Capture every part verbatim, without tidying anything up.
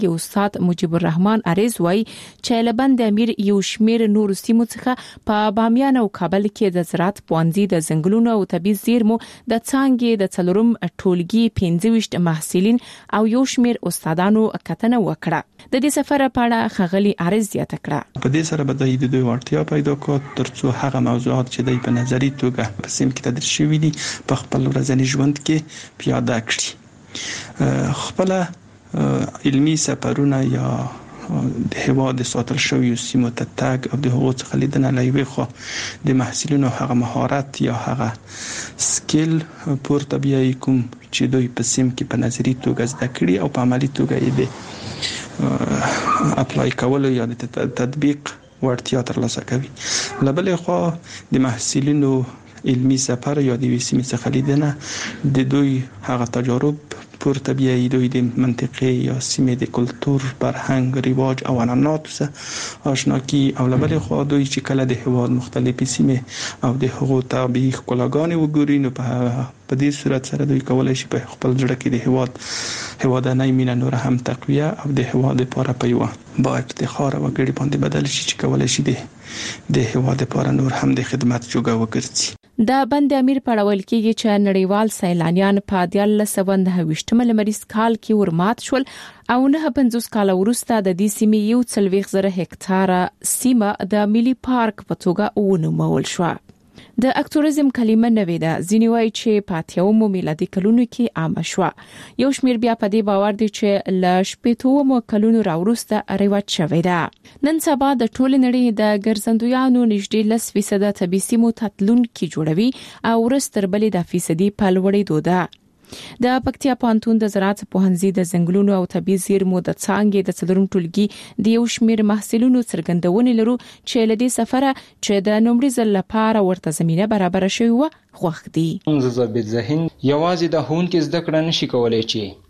کې استاد مجيب الرحمن عریض وای چې لبند امیر یو شمیر نور سیمو څخه په بامیان او کابل کې د زراعت پوهنځي د ځنګلونو او طبي زیرمو د څانګې د څلورم ټولګي پنځه ویشت محصلین او یو شمیر استادانو کتنه وکړه. د دې سفر په اړه ښاغلي عریض زیاته کړه. په دې سره به د دوی ورتیا پیدا کړ ترڅو هغه موضوعات چې د په نظری توګه په سیم کې تدریس شوي دي په خپل ورځني ژوند کې پیاده کړي. خپل علمي سفرونه یا د هواد ساتل شوی سیمو ته تګ او د هغو څخه لیدنه لوي خو د محصلینو هغه مهارت یا هغه سکیل پورته بیاي کوم چې دوی په سیم کې په نظری توګه زده کړي او په عملی توګه یې د اپلای کولو یا د تطبیق ورتیا ترلاسه کوي. لبلې خو د محصلینو علمي سفر یا د وسیمې څخه لیدنه د دوی هغه تجارب پورته بیاي دوی د منطقې یا سیمې د کلتور، فرهنګ، رواج او عنعناتو سره آشنا کی او لبلې خو دوی چې کله د هواد مختلفې سیمې او د هغو طبيعي ښکلاګانې وګوري نو په په دې صورت سره دوی کولای شي په خپل ځړه کې د هواد هوادنۍ مینه نور هم تقویه او د هواد لپاره په یو با افتخار او ګړي باندې بدل شي چې کولای شي د د هواد لپاره نور هم د خدمت جوګه وکړي. د بند امیر پړول کېږي چې نړیوال سیلانیان په دیال سوند هوښتمه لمریز کال کې ورمات شول او نه پنځوس کال وروسته د دې سیمې یو څلوېښت زره هکتاره سیمه د ملي پارک په توګه ونومول شو. د اکټوریزم کلمه نوې ده ځینې وایي چې په اتیاومو میلادي کلونو کې عامه شوه. یو شمیر بیا په دې باور دي چې ل شپږمو کلونو راوروسته رواج شوی ده. نن سبا د ټول نړۍ د ګرځندویانو نږدې لس فیصد طبي سیمو تتلونکي جوړوي او ورستر بلې د فیصدي په لوړېدو ده. د پکتیا پوهنتون د زراعت پوهنځي د ځنګلونو او طبي زیرمو د څانګې د څلورم ټولګي د یو شمیر محصلینو څرګندونې لرو چې له دې سفره چې د نومړي ځل لپاره ورته زمينه برابر شوی و خوښ دي. زه ذهن یوازې د هون کې زده کړه نشي کولای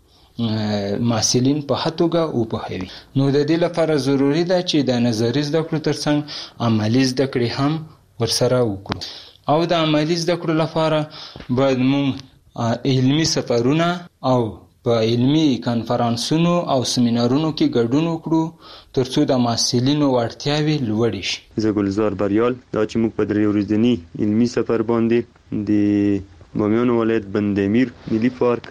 چې محصلین په هتوګه او په هوي نو د دې لپاره ضروری ده چې د نظری زده کړو ترڅنګ عملی زده کړې هم ورسره وکړو او د عملی زده کړو لپاره باید موږ علمي سفرونه او په علمي کانفرنسونو او سیمینارونو کې ګډون وکړو ترڅو د محصلینو وړتیاوې لوړې شي. زه ګلزار بریال دا چې موږ په درې ورځني علمي سفر باندې د بامیان ولایت بند امیر ملي پارک،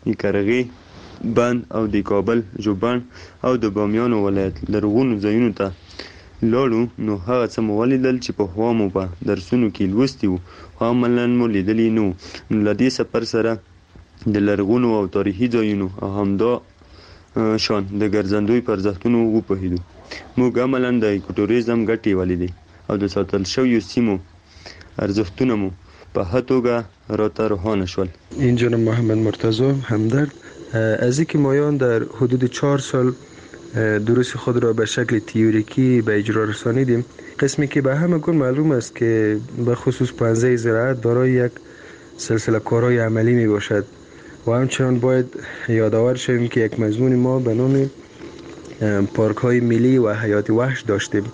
نیکرغې بند او د کابل جوبن او د بامیان ولایت لرغونو ځایونو ته لاړو نو هغه څه مو ولیدل چې په خوا مو په درسونو کې لوستي وو عملاً مو لیدلی نو له دې سفر سره د لرغونو او تاریخي ځایونو او همدا شان د ګرځندوی پر ارزښتونو وپوهیدو. موږ عملاً د ایکوټوریزم ګټې ولیدې او د ساتل شویو سیمو ارزښتونه مو په ښه توګه راته روښانه شول. اینجا محمد مرتضی همدرد از اینکه مایان در حدود چهار سال دروس خود را به شکل تئوریکی به اجرا رسانیدیم. قسمی که به همه گون معلوم است که به خصوص پانزه زراعت برای یک سلسله کارهای عملی می باشد و همچنان باید یادآور شویم که یک مضمون ما به نام پارک های ملی و حیات وحش داشتیم.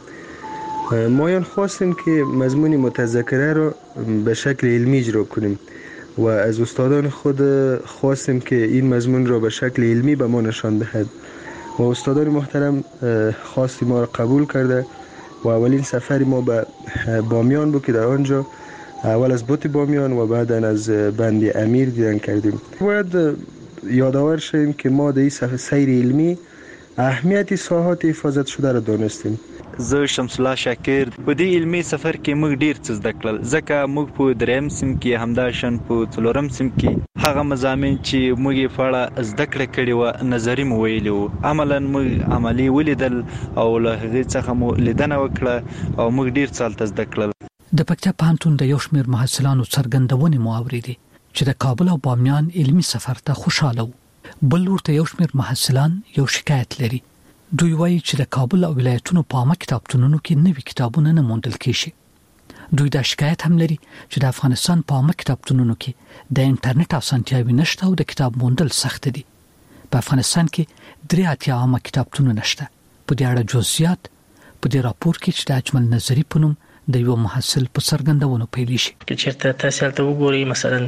مایان خواستیم که مضمون متذکره را به شکل علمی اجرا کنیم و از استادان خود خواستیم که این مضمون را به شکل علمی به ما نشان دهد و استادان محترم خواستی ما را قبول کرده و اولین سفر ما به بامیان بود که در آنجا اول از بوت بامیان و بعدا از بند امیر دیدن کردیم. باید یادآور شویم که ما در این سیر علمی اهمیت ساحات حفاظت شده را دانستیم. زه شمس الله شاکر په دې علمي سفر کې موږ ډیر څه زده کړل ځکه موږ په دریم سیم کې همداشان په څلورم سیم کې هغه مضامین چې موږ یې په اړه زده کړه کړې وه نظري مو ویلي وو عملاً موږ عملي ولیدل او له هغې څخه مو لیدنه وکړه او موږ ډیر څه هلته زده کړل. د پکتیا پوهنتون د یو شمېر محصلانو څرګندونې مو اورېدې چې د کابل او بامیان علمي سفر ته خوشاله وو. بل ورته یو شمېر محصلان یو شکایت لري. دوی وایي چې د کابل او ولایتونو په عامه کتابتونونو کې نوي کتابونه نه موندل کېږي. دوی دا شکایت هم لري چې د افغانستان په عامه کتابتونونو کې د انټرنیټ اسانتیاوې نشته او د کتاب موندل سخت دي. په افغانستان کې درې اتیا عامه کتابتونونه نشته. په دې اړه جزئیات په دې راپور کې چې د اجمل نظری په نوم د یو محصل په څرګندونو پیل شي. که چېرته تاسو هلته وګورئ مثلا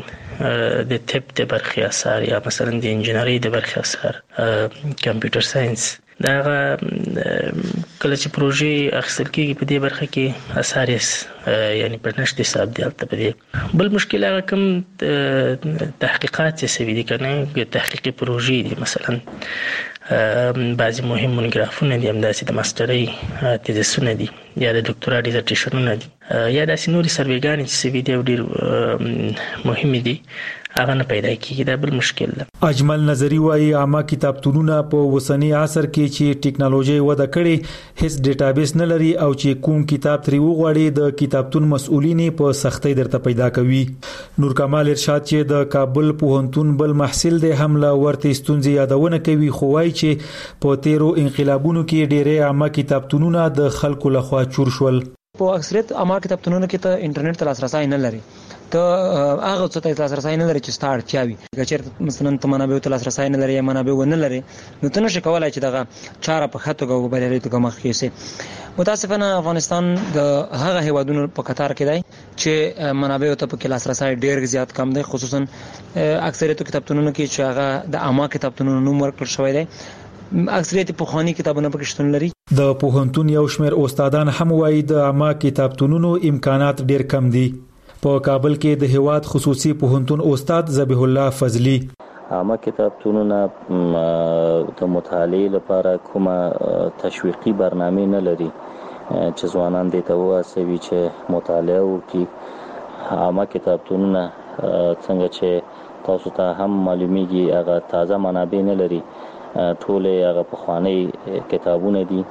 د طب د برخې اثار یا مثلا د انجینرۍ د برخې اثار، کمپیوټر ساينس دا کله چې پروژې اخیستل کېږي په دې برخه کې اساریس یعنی په نشته حساب دی البته په دې بل مشکل هغه کوم تحقیقات چې سوي دي کنه تحقیقي پروژې دي مثلا بعضی مهم مونوګرافونه دي همداسې د ماسترۍ تیزسونه دي یا د ډاکټرا ډیزرټیشنونه دي یا داسې نورې سروېګانې چې سوي دي او ډېر مهمې دي هغه نه پیدا کیږي دا بل مشکل ده. اجمل نظری وايي عامه کتابتونونه په وسنی عصر کې چې ټیکنالوژي وده کړي هیڅ ډیټابیس نه لري او چې کوم کتاب تری وغواړي د کتابتون مسؤلین په سختۍ درته پیدا کوي. نور کمال ارشاد چې د کابل پوهنتون بل محصل دی هم لا ورته ستونزې یادونه کوي خو وايي چې په تیرو انقلابونو کې ډېرې عامه کتابتونونه د خلکو لخوا چور شول. په اکثریت عامه کتابتونونو کې ته انټرنیټ ته لاسرسي نه لري ته هغه څه ته لاسرسي نه لري چې ستاره چاوي چې مثلا ته منابع ته لاسرسي نه لري یا منابع ونه لري نو ته نشې کولای چې دغه چاره په خاطر غو بللې ته کوم خېسه. متاسفانه افغانستان د هغه هیوادونو په قطار کې دی چې منابع ته په لاسرسي ډېر زیات کم دی خصوصا اکثریت کتابتونونو کې چې هغه د عامه کتابتونونو نوم ورکړل شوی دی اکثریت په خواني کتابونه پکې شتون لري. د پوهنتون یو شمېر استادان هم وایي د عامه کتابتونونو امکانات ډېر کم دي. په کابل کې د هیواد خصوصي پوهنتون استاد ذبیح الله فضلی عامه کتابتونونه د مطالعې لپاره کومه تشویقي برنامه نه لري چې ځوانان دې ته واسوي چې مطالعه وکړي. عامه کتابتونونه څنګه چې تاسو ته هم معلومیږي هغه تازه منابع نه لري ټول هغه پخوانی کتابونه دي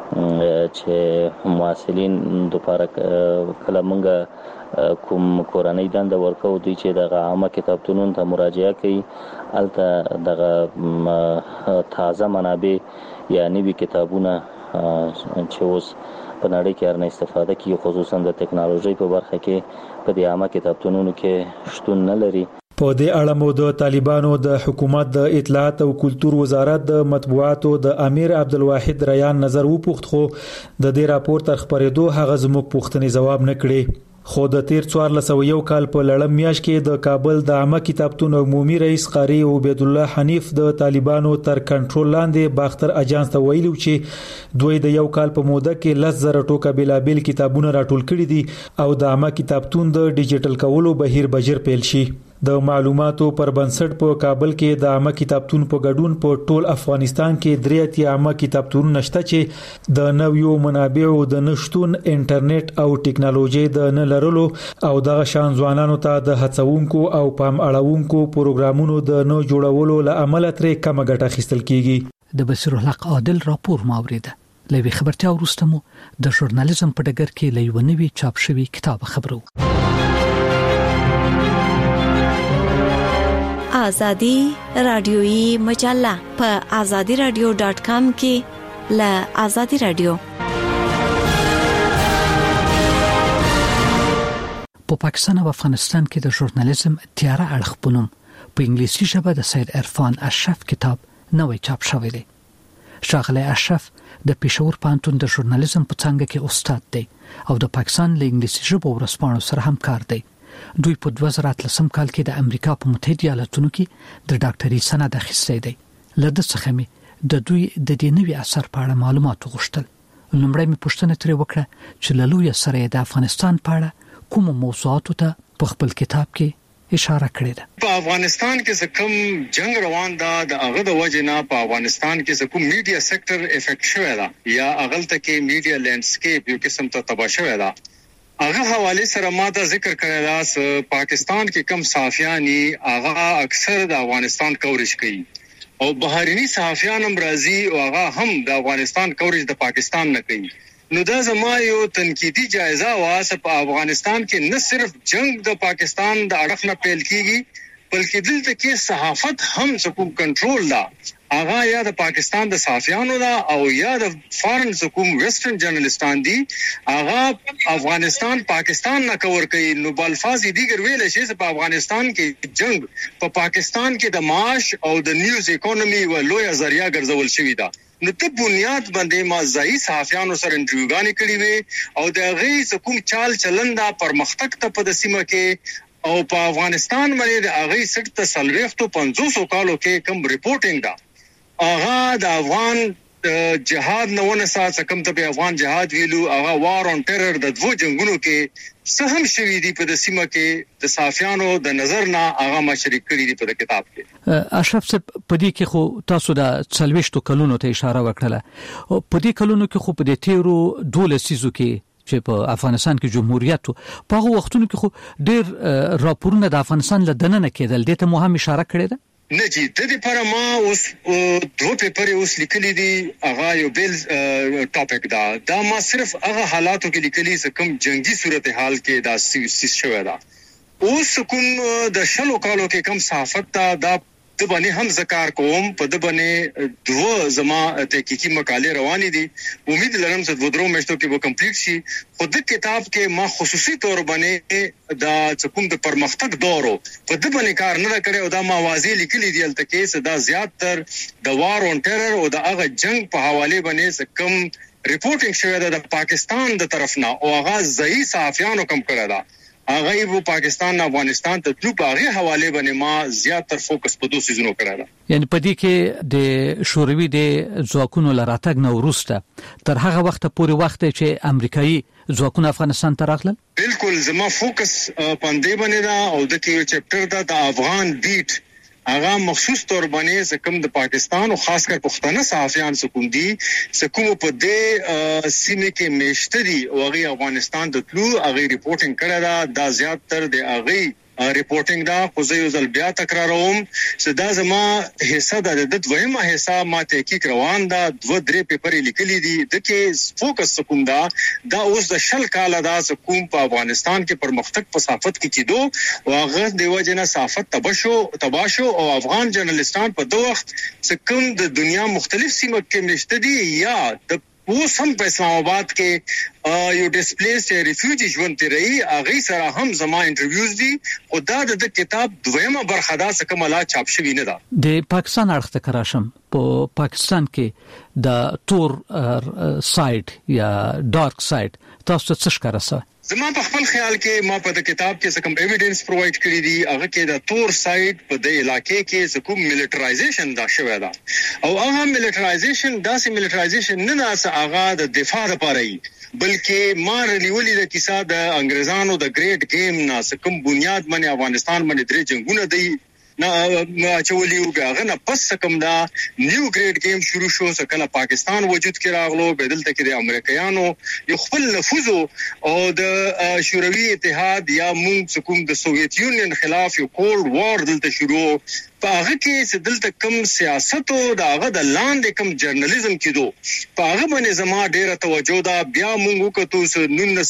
چې محصلین د لپاره کله مونږه کوم کورنۍ دنده ورکو دي چې د عامه کتابتونونو ته مراجعه کوي الته دغه تازه منابع یا نوي کتابونه چې اوس په نړۍ کې هرنه استفاده کوي خصوصا د ټکنالوژي په برخه کې په دې عامه کتابتونونو کې شتون نه لري. په دې اړه مو د طالبانو د حکومت د اطلاعات او کلتور وزارت د مطبوعاتو د امیر عبدالواحد ریان نظر وپوښت خو د دې راپور تر خبرېدو هغه زموږ پوښتنې جواب نه کړي. خو د تیر څوارلس سوه یو کال په لړم میاشت کې د کابل د عامه کتابتون عمومي رئیس قاری عبید الله حنیف د طالبانو تر کنټرول لاندې باختر اجانس ته ویلو چې دوی د یو کال په موده کې لس زره ټوکه بلابل کتابونه راټول کړي دي او د عامه کتابتون د ډیجیټل کولو بهیر بجر پیل شي. د معلوماتو پر بنسټ په کابل کې د عامه کتابتون په ګډون په ټول افغانستان کې درې اتیا عامه کتابتونونه نشته چې د نویو منابعو د نشټون انټرنیټ او ټکنالوژي د نه لرلو او دغه شان ځوانانو ته د هڅونکو او پام اړونکو پروګرامونو د نه جوړولو له امله ترې کم ګټه اخیستل کیږي. د بصیر الحق عادل راپور ماوریده لوي خبرتیا ورستمو د ژورنالیزم په ډګر کې لوي چاپ شوی کتاب خبرو. آزادی رادیویی مجله په آزادی رادیو ډاٹ کام کې ل آزادی رادیو. په پاکستان او افغانستان کې د ژورنالیزم تیاره اړخ پونم په انګلیسي ژبه د سید عرفان اشرف کتاب نوې چاپ شوی دی. شاغله اشرف د پېښور پوهنتون د ژورنالیزم په څانګه کې استاد دی او د پاکستان له انګلیسي ژبې ورسپانو سره همکار دی. دوی په دوه زره اتلسم کال کې د امریکا په متحده ایالاتونو کې د ډاکټري سند اخیستی دی. لده څخه مې د دوی د دې نوي اثر په اړه معلومات وغوښتل. لومړی مې پوښتنه ترې وکړه چې له لوی سره د افغانستان په اړه کوم موضوعاتو ته په خپل کتاب کې اشاره کړې ده. په افغانستان کې کوم جنگ روان ده د هغه د وجه نه په افغانستان کې کوم میډیا سېکټر افیکټ شوی ده یا اغلته کې میډیا لینډسکیپ یو قسم ته تباہ شوی ده. هغه حواله سره ما ته ذکر کړی دا س پاکستان کې کم صحافیانی هغه اکثر د افغانستان کوریج کوي او بهرني صحافیان هم راځي او هغه هم د افغانستان کوریج د پاکستان نه کوي. نو دا زما یو تنقیدی جایزه واسه په افغانستان کې نه صرف جنگ د پاکستان د اړخ نه پیل کیږي بلکې دلته کې صحافت هم څوک کنټرول لا هغه یا د پاکستان د صحافیانو دا او یا د فارن حکومت ویسټرن جرنالستان دي هغه افغانستان پاکستان نه کور کوي. نو بالفاظ دیګر ویل شي چې په افغانستان کې جنگ په پاکستان کې د معاش او د نیوز اکانومي و لوی ذریعہ ګرځول شوی دا. نو ته بنیاد باندې ما ځای صحافیانو سره انټرویوګانې کړې وي او د غي کوم چال چلندا پرمختګ ته په سیمه کې او په افغانستان باندې د هغه سټ ته سلويختو پنځوس کالو کې کم ریپورټینګ دا هغه د افغان جهاد نه ونه سات کم ته افغان جهاد ویلو هغه وار اون ټیرر د دوه جنگونو کې سهم شوی دی په د سیمه کې د صافیانو د نظر نه هغه ما شریک کړی دی په کتاب کې. اشرف صاحب په دې کې خو تاسو د څلويشتو کلونو ته اشاره وکړه. په دې کلونو کې خو په دې تیرو دوله سيزو کې چې په افغانستان کې جمهوریت په هغه وختونو کې خو ډېر راپورونه د افغانستان له دننه کېدل. دې ته مو هم اشاره کړې ده؟ نه جی د دې پر ما اوس دوه پیپر اوس لیکلي دي هغه یو بیل ټاپک دا دا ما صرف هغه حالاتو کې لیکلي چې کوم جنگي صورتحال کې دا سیس شوی دا. اوس کوم د شلو کالو کې کم صحافت دا د باندې هم ذکر کوم په د باندې دوه زما تحقیقي مقاله روانې دي. امید لرم چې ودرو مشتو کې به کمپلیټ شي. خود کتاب کې ما خصوصي تور باندې دا کوم د پرمختګ دورو په د باندې کار نه کړی او دا ما واضح لیکلي دي الته کې چې دا زیات تر د وار اون ټیرر او د هغه جنگ په حواله باندې کم ریپورټینګ شوی ده د پاکستان د طرف نه او هغه ځای صحافیانو کم کړی ده. هغه یو پاکستان نه افغانستان ته تلو په هغه حواله باندې ما زیات تر فوکس په دوه سيزونو کړی. یعنی په دې کې د شوروي د ځواکونو لراتګ نو وروسته تر هغه وخت پورې وخت چې امریکایي ځواکونه افغانستان ته راغلل. بالکل زما فوکس پاندې باندې دا او د کې یو چپټر دا د افغان بیټ هغه مخصوص تور باندې سکم د پاکستان او خاص کر پښتانه صحافیان سکم دي سکم په دې سیمه کې میشتري او هغه افغانستان د تلو هغه ریپورټینګ کړه دا د زیات تر د هغه ریپورټینګ دا خو زه یو ځل بیا تکراروم چې دا زما حصہ د د دویمه حصہ ما تحقیق روان دا دوه درې پیپر لیکلي دي د کې فوکس کوم دا دا اوس د شل کاله دا کوم په افغانستان کې پرمختګ په صحافت کې کیدو او هغه د وجنه صحافت تبشو تباشو او افغان جرنالستان په دوه وخت چې کوم د دنیا مختلف سیمو کې نشته دي یا د वो सम په اسلام آباد کې یو ډیسپلیس ریفیوجی ژوند تیري هغه سره هم زما انټرویوز دي او دا د کتاب دویمه برخه دا څه کومه چاپ شوی نه ده. د پاکستان اړخ ته کراشم په پاکستان کې د تور ساید یا ډارک ساید تاسو څه ښکارسه؟ زما په خپل خیال کې ما په کتاب کې کوم ایویډنس پرووایډ کړی دي هغه کې د تور ساید په د علاقې کې کوم ملټرایزیشن دا شوی دا او هغه ملټرایزیشن داسې ملټرایزیشن نه ناسه هغه د دفاع لپاره ای بلکې ما رلیولې د کیسه د انګريزانو د ګریټ گیم ناسه کوم بنیاد باندې افغانستان باندې درې جنگونه دی نه چولیو غاغه نه پس کوم دا نیو ګریډ گیم شروع شو سکه پاکستان وجود کې راغلو بدل ته کې د امریکایانو یو خپل نفوذ او د شوروي اتحاد یا مونږ کوم د سوویت یونین خلاف یو کولډ وار دلته شروع په هغه کې چې دلته کوم سیاست او د هغه د لاندې کوم جرنالیزم کېدو په هغه باندې زما ډیره توجه دا بیا مونږ وکړو نن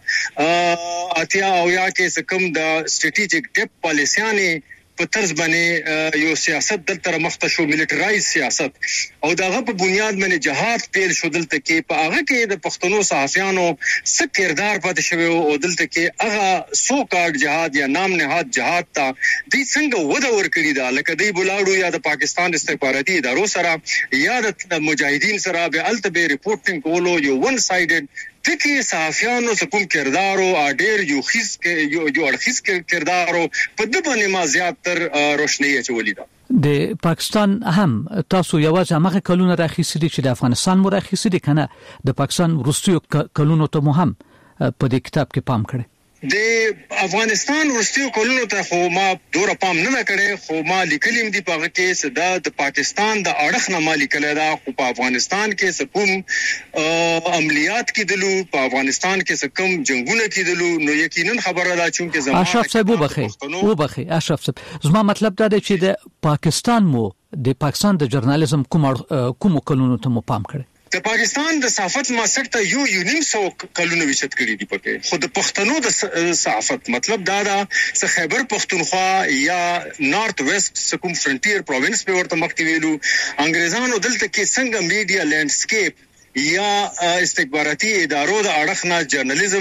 سوا اتیا او یا کې کوم د سټریټیجیک ډیپ پالیسیانه په طرز باندې یو سیاست دلته مخته شو ملټرایز سیاست او داغه په بنیاد باندې جهاد پیل شو دلته کې په هغه کې د پښتنو صحافیانو څه کردار پاتې شوی او دلته کې هغه سو کارډ جهاد یا نام نهاد جهاد ته د څنګه وده ورکړي دا لکه دی بولاړو یا د پاکستان استخباراتي ادارو سره یا د مجاهدین سره به التبه ریپورټینګ کولو یو ون سایډډ تکي صحافیانو کوم کردارو اډیر یو خیس کې یو یو اړخیس کردارو په د باندې ما زیات تر روشنی چولې ده. د پاکستان هم تاسو یوازې هغه کلونه راخیسي چې د افغانستان مو راخیسي دي کنه د پاکستان وروستیو کلونو ته مو هم په دې کتاب کې پام کړی؟ د افغانستان ورستیو کولونو ته خو ما دوره پام نه کړی خو ما لیکلیم دی په هغه کې صدا د پاکستان د اړخ نه ما لیکل دا خو په افغانستان کې سکوم عملیات کېدلو په افغانستان کې سکم جنگونه کېدلو نو یقینا خبره ده چې زموږ اشرف صاحب وبخي وبخي اشرف صاحب زما مطلب دا دی چې د پاکستان مو د پاکستان د جرنالیزم کوم کوم کلونو ته مو پام کړی؟ د پاکستان د صحافت ماسټر ته یو یونیم سو کلونه وشت کړی دی پکې خو د پښتنو د صحافت مطلب دا دا چې خیبر پښتونخوا یا نارث ویست سکوم فرنټیر پروینس په ورته مخ کې ویلو انګريزانو دلته کې څنګه میډیا لینډسکیپ یا استخباراتي ادارو د اړخ نه جرنالیزم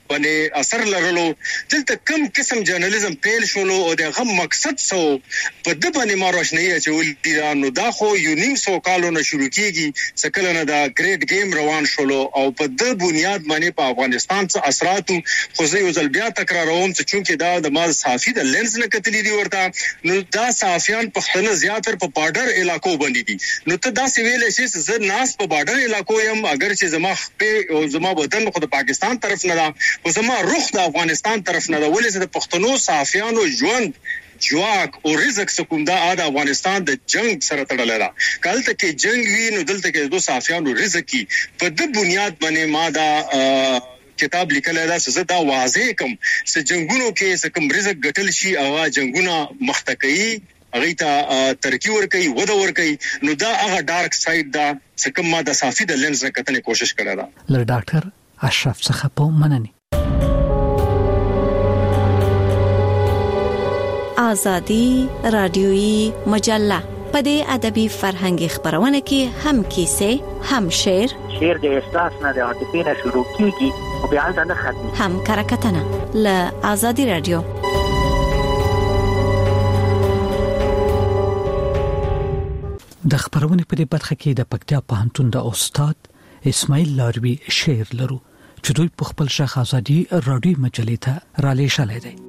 باندې اثر لرلو دلته کم قسم جرنالیزم پیل شولو او دغه مقصد سو په د باندې ما روشنی اچول دي نو دا خو یو نیم سو کالو نه شروع کیږي سکل نه دا ګریټ گیم روان شولو او په د بنیاد باندې په افغانستان څخه اثرات خو زه یو ځل بیا تکراروم چې چونکه دا د ما صافي د لینز نه کتلی دی ورته نو دا صافیان پښتنه زیاتره په بارډر علاقو باندې دي نو ته دا سویل شي زه ناس په بارډر علاقو يم اگر چې زما خپل او زما وطن خو د پاکستان طرف نه دا او زما رخ د افغانستان طرف نه دا ولې د پښتنو صافیانو ژوند جواک او رزق سکوم دا د افغانستان د جنگ سره تړل را کله ته کې جنگ وی نو دلته کې دوه صافیانو رزق کی په د بنیاد باندې ما دا کتاب لیکل دا څه دا واضح کوم چې جنگونو کې څه کوم رزق ګټل شي او جنگونه مختکئی هغه ته ترقی ور کوي وده ور کوي نو دا هغه ډارک ساید دا څه کوم ما د صافي د لینز نه کتنې کوشش کړه دا لر ډاکټر اشرف څخه په منني آزادی رادیویی مجله په دې ادبي فرهنګي خبرونه کې هم کیسه هم شعر شعر د احساس نه د عاطفې نه شروع کیږي او بیا ځنه ختمي هم کرکټنه ل آزادی رادیو د خبرونه په دې برخه کې د پکتیا پوهنتون د استاد اسماعیل لاروی شعر لرو چې دوی په خپل شخص آزادی رادیو مجلې ته را لېږلی دی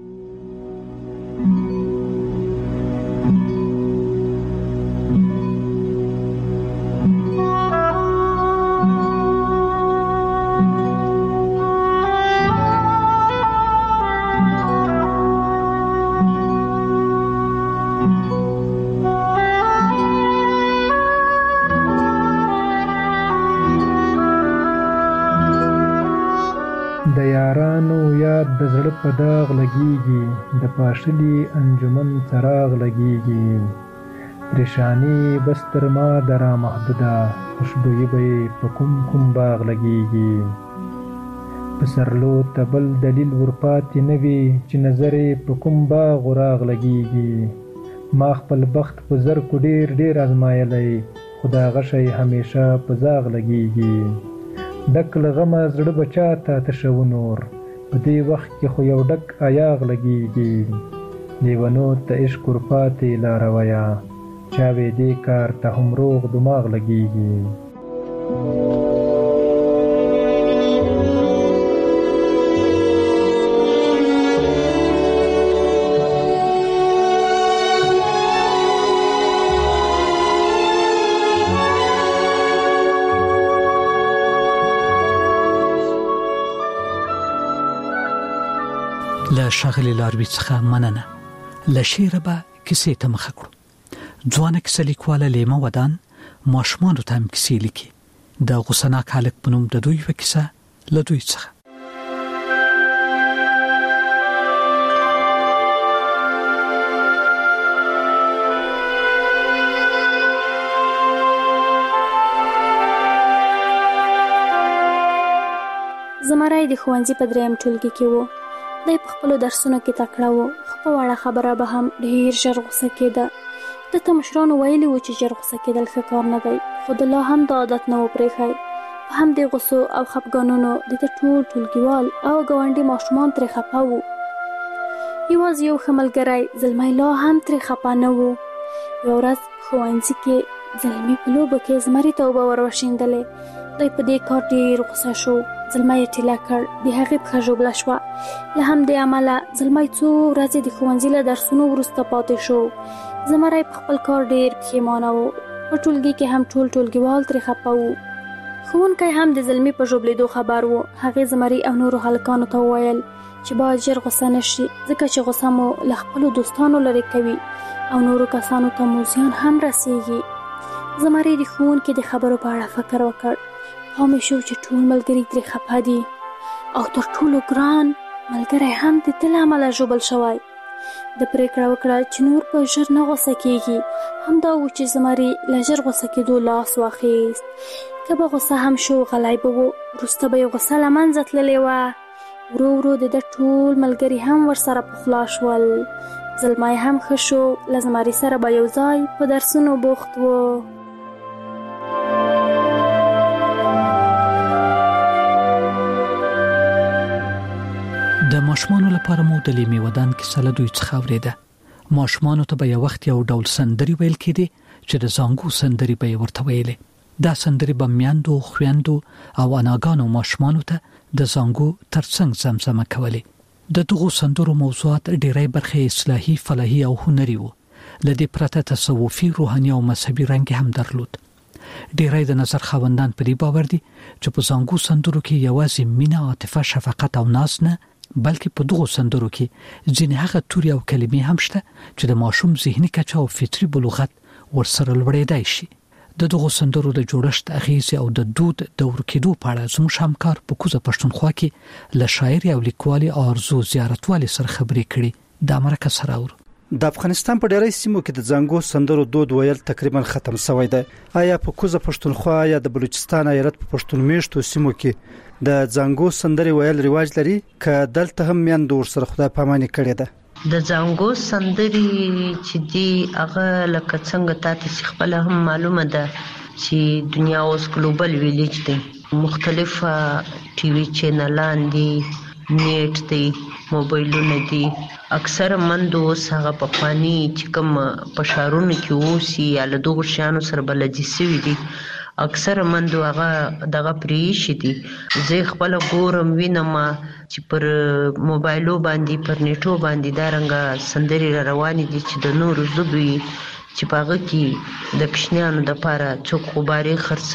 د یارانو یاد د زړه په داغ لګیږي د پاشلی انجمن څراغ لګیږي پریشانی بستر ما درا محدوده خوشبوئی به په کوم کوم باغ لګیږي پسرلو تبل دلیل ورپاتې نوي چې نظر په کوم باغ راغ لګیږي ما خپل بخت په زر کو ډیر ډیر ازمایلی خدا غشي همیشه په زاغ لګیږي ډک لغمه زړه بچا ته تشو نور په دې وخت کې خو یو ډک ایاغ لګیږي دیوانو ته عشق ورپاتې لارویا چا وې دې کار ته هم روغ دماغ لګیږي له شغل لاروی څخه مننه له شعر به کیسې ته مخ کړو ځوانه کیسه لیکواله لیمه ودان ماشومانو ته هم کیسې لیکي د غوسناک هلک په نوم د دوی کیسه له دوی څخه زمری د ښوونځي په دریم ټولګي کې وو دی په خپلو درسونو کې تکړه و خو په وړه خبره به هم ډېر ژر غوسه کېده ده ته مشرانو ویلي وو چې ژر غوسه کېدل ښه کار نه دی خو د لا هم دا عادت نه و پرېښی په همدې غوسو او خفګانونو د ده ټول ټولګیوال او ګاونډي ماشومان ترې خفه وو یوازې یو ښه ملګری زلمی لا هم ترې خفه نه و یوه ورځ په ښوونځي کې زلمي په لوبو کې زمري ته اوبه ور وشیندلې دی په دې کار ډېر غوسه شو زلمی یې ټیله کړ د هغې پښه ژوبله شوه له همدې امله زلمی څو ورځې د ښوونځي له درسونو وروسته پاتې شو زمری په خپل کار ډېر پښیمانه و په ټولګي کې هم ټول ټولګیوال ترې خفه وو ښوونکی هم د زلمي په ژوبلېدو خبر و هغې زمري او نورو هلکانو ته وویل چې باید ژر غوسه نه شي ځکه چې غوسه مو له خپلو دوستانو لرې کوي او نورو کسانو ته مو زیان هم رسیږي زمري د ښوونکي د خبرو په اړه فکر وکړ پام یې شو چې ټول ملګري ترې خفه دي او تر ټولو ګران ملګری هم د ده له امله ژوبل شوی د پرېکړه وکړه چې نور به ژر نه غوسه کېږي همدا و چې زمري له ژر غوسه کېدو لاس واخیست که به غوسه هم شو غلی به و وروسته به یې غوسه له منځه تللې وه ورو ورو د ده ټول ملګري هم ورسره پخلا شول زلمی هم ښه شو له زمري سره به یو ځای په درسونو بوخت و ماشومان لپاره مو د لیمې ودان کیسه له دوی څخه اوریده. ماشومان ته به یو وخت یو ډول سندري ویل کېدی چې د زانګو سندري به ورته ویلې. دا سندري به میاندو، خویندو او اناګانو ماشومان ته د زانګو ترڅنګ زمزمه کولې. د دغو سندرو موضوعات ډېری برخه اصلاحي، فلاحي او هنري وو. لدې پرته تصوفي، روحاني او مذهبي رنګ هم درلود. ډېری د نظر خاوندان په دې باور دي چې په زانګو سندرو کې یوازې مینه، عاطفه، شفقت او ناز نه، بلکې په دغو سندرو کې ځینې هغه توري او کلمې هم شته چې د ماشوم ذهني کچه او فطري بلوغت ورسره لوړېدای شي. د دغو سندرو د جوړښت، اغیزې او د دود د ورکېدو په اړه زموږ همکار په کوزه پښتونخوا کې له شاعر او لیکوالې آرزو زیارتوالې سره خبرې کړې. د امریکا سره اور د افغانستان په ډېری سیمو کې د زانګو سندرو دود ویل تقریبا ختم شوی دی. آیا په کوزه پښتونخوا یا د بلوچستان ایالت په پښتون میشتو سیمو کې د زانګو سندري ویل رواج لري که دلته هم میاندو ورسره خدای پاماني کړې ده؟ د زانګو سندري چې دی هغه لکه څنګه تاسو خپل هم معلومه ده چې دنیا اوس ګلوبل ویلیج دی، مختلفه ټي وي چینلان دي، نیټ دی، موبایلونه دي. اکثر مندو هغه په خواني چې کوم په شهرونو کې اوسي یا له دغو شیانو سره بلدي سوي دي، اکثر مندو هغه دغه پریشي دي. زه خپل ګورم وینم چې پر موبایلو باندې، پر نیټو باندې دا رنګه سندري روانې دي چې د نورو ژبې چې په هغه کې د کشنیانو دپاره څوک غبارې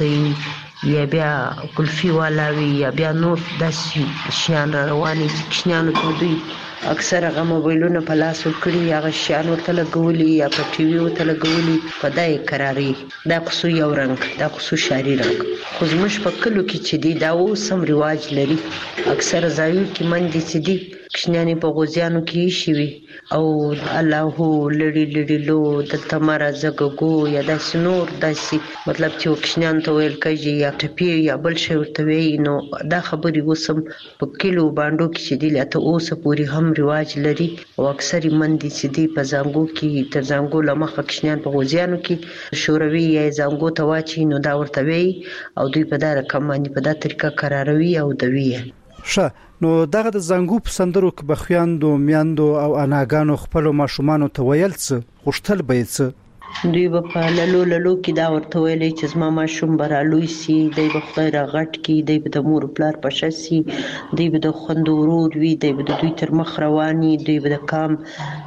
خرڅوي یا بیا کلفي والاوي یا بیا نور داسې شیان روانې چې کشنیانو ته دوی اکثر هغه موبایلونه په لاس ورکړي، هغه شیان ورته لګولي یا په ټي وي ورته لګولي، په دا یې کراري. دا خصو یو رنګ، دا خصو شعري رنګ. خو زموږ په کلو کې چې دی دا اوس هم رواج لري. اکثر ځایو کې مندې چې دي کشنیانې په غوزیانو کې ایښي وي او الله لړي لړي لو دلته مه راځه ګګو یا داسې نور داسې مطلب چې کشنیانو ته ویل کېږي یا ټپې یا بل شی ورته وایي. نو دا خبرې اوس هم په کلو بانډو کې چې دي لا ته اوسه پورې هم رواج لري او اکثر مندې چې دي په زانګو کې تر زانګو له مخه کشنیان په غوزیانو کې شوروي یا زانګو ته واچي نو دا ورته وایي او دوی په دا رقم باندې په دا طریقه قراروي او دوی. ښه، نو دغه د زانګو په سندرو کې بخویاندو، میاندو او اناګانو خپل ماشومان ته ویل څه غوښتل به څه؟ دوی به په للو للو کې دا ورته ویلي چې زما ماشوم به رالوی سي، دی به خدای را غټ کړي، دی به د مور پلار په شه سي، دی به د خویندو ورور وي، دی به د دوی تر مخ رواني، دوی به د کام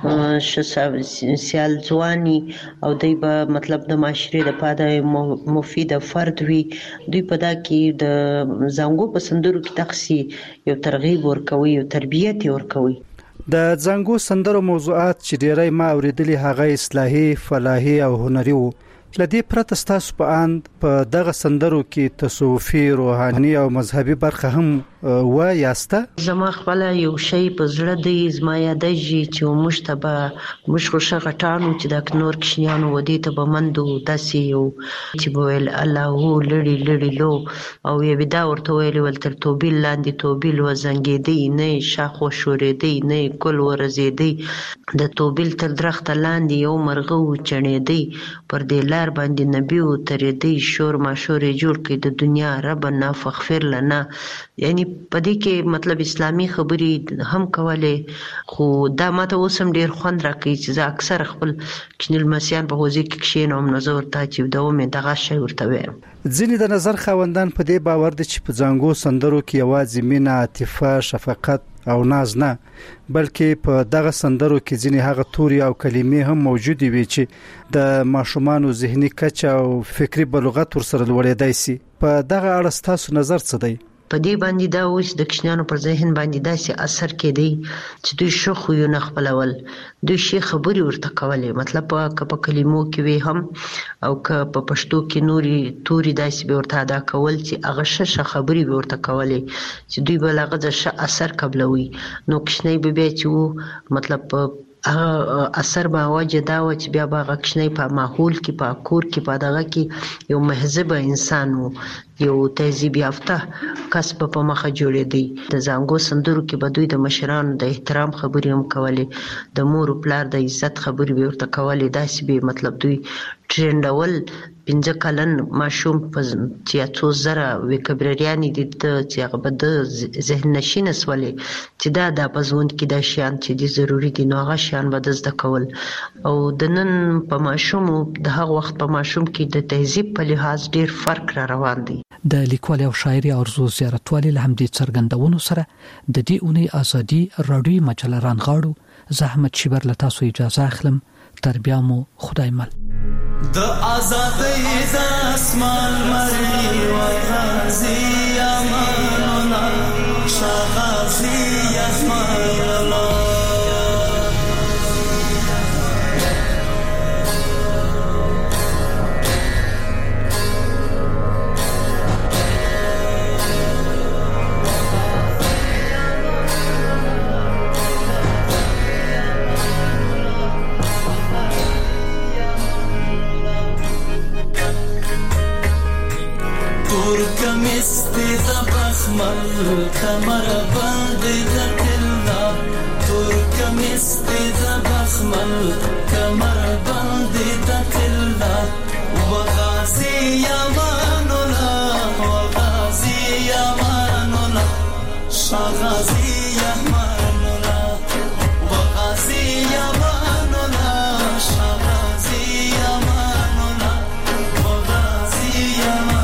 ښه سیال ځواني او دی به مطلب د معاشرې دپاره مفید فرد وي. دوی په دا کې د زانګو په سندرو کې دغسې یو ترغیب ورکوي، یو تربیت یې ورکوي. د زانګو سندرو موضوعات چې ډېری ما اوریدلي هغه اصلاحي، فلاحي او هنري وو. لدې پرته ستاسو په اند په دغه سندرو کې تصوفي، روحاني او مذهبي برخه هم و یاسته؟ زما خپل یو شی په زړه دی، زما یادېږي چې موږ ته به موږ خو ښه غټانو چې د نور کشنیانو ودې ته به مندو داسې یو چې به ویل الله لړي لړي لو او یا به دا ورته ویل ول تر توبیل لاندې توبیل وزنګېدی نه شاخ وشورېدی نه ګل ورزېدی، د توبیل تر درخته لاندې یو مرغه وچڼېدی، پر دې لار باندې نبی وترېدی، شور ماشور یې جوړ کړي د دنیا ربنا فغفر لنا. یعنی په دې کې مطلب اسلامي خبرې هم کولې. خو دا ماته اوس هم ډېر خوند راکوي چې زه اکثر خپل کشني لمسیان په حوزې کې کښېنوم نو زه ورته چې د ومې دغه شی ورته وایم. ځینې د نظر خاوندان په دې باور دي چې په زانګو سندرو کې یوازې مینه، عاطفه، شفقت او ناز نه، بلکې په دغه سندرو کې ځینې هغه توري او کلمې هم موجودې وي چې د ماشومانو ذهني کچه او فکري بلوغت ورسره لوړېدای شي. په دغه اړه ستاسو نظر څه دی؟ په دې باندې دا اوس د کشنیانو پر ذهن باندې داسې اثر کېدی چې دوی ښه خویونه خپلول، دوی ښې خبرې ورته کولې، مطلب که په کلمو کې وي هم او که په پښتو کې نوري توري داسې به ورته ادا کول چې هغه ښه ښه خبرې به ورته کولې چې دوی به له هغه څه ښه اثر قبلوي. نو کشنی به بیا چې و مطلب هغه اثر به وجه دا و چې بیا به هغه کشنی په ماحول کې، په کور کې، په دغه کې یو مهذبه انسان و، یو تهذیب یافته کس به په مخه جوړېدی. د زانګو سندرو کې به دوی د مشرانو د احترام خبرې هم کولې، د مور و پلار د عزت خبرې به ورته کولې، داسې به مطلب دوی ټرینډول پنځه کلن ماشوم په چې څو زره وکبریانې دي چې هغه به د ذهن نشینه سولې چې دا د پزوند کې د شیان چې دي ضروری دي نو هغه شیان به د زده کول او د نن په ماشوم د هغه وخت په ماشوم کې د تهذیب په لحاظ ډیر فرق را روان دی. د لیکوال او شاعري ارزو زیارتوالي له همدې څرګندونو سره د دې اونۍ ازادي رادیوي مجله رانغاړو. زحمت شیبر له تاسو اجازه اخلم. تر بیا مو خدای مل. د آزادۍ د اسمان مری و غازی امانونا شغازی امانونا کمیستی د بخمل کمر باندې د تلنا تور کمیستی د بخمل کمر باندې د تلنا وغازی یمانونا وغازی یمانونا شغازی یمانونا وغازی یمانونا شغازی یمانونا وغازی یمانونا.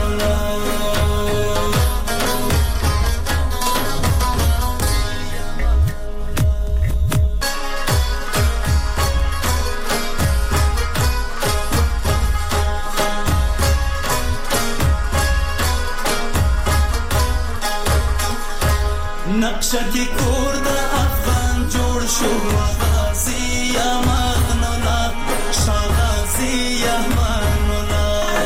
نقشه کی کور د افغان جوړ شو غازی امانونا شغازی امانونا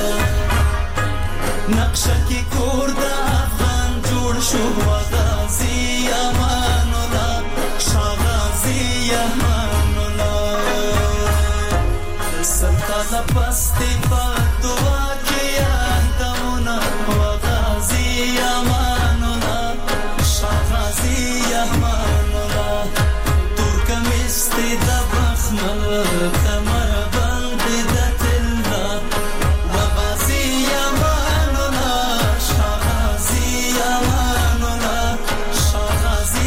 نقشه کی کور د افغان جوړ شو غازی امانونا شغازی امانونا سلطنه پستی په دعا کې یادونه غازی امانونا شغازی امانونا تور کمیستی د بخمل کمر باندې د تلنا وغازی امانونا شغازی امانونا شغازی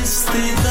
پستی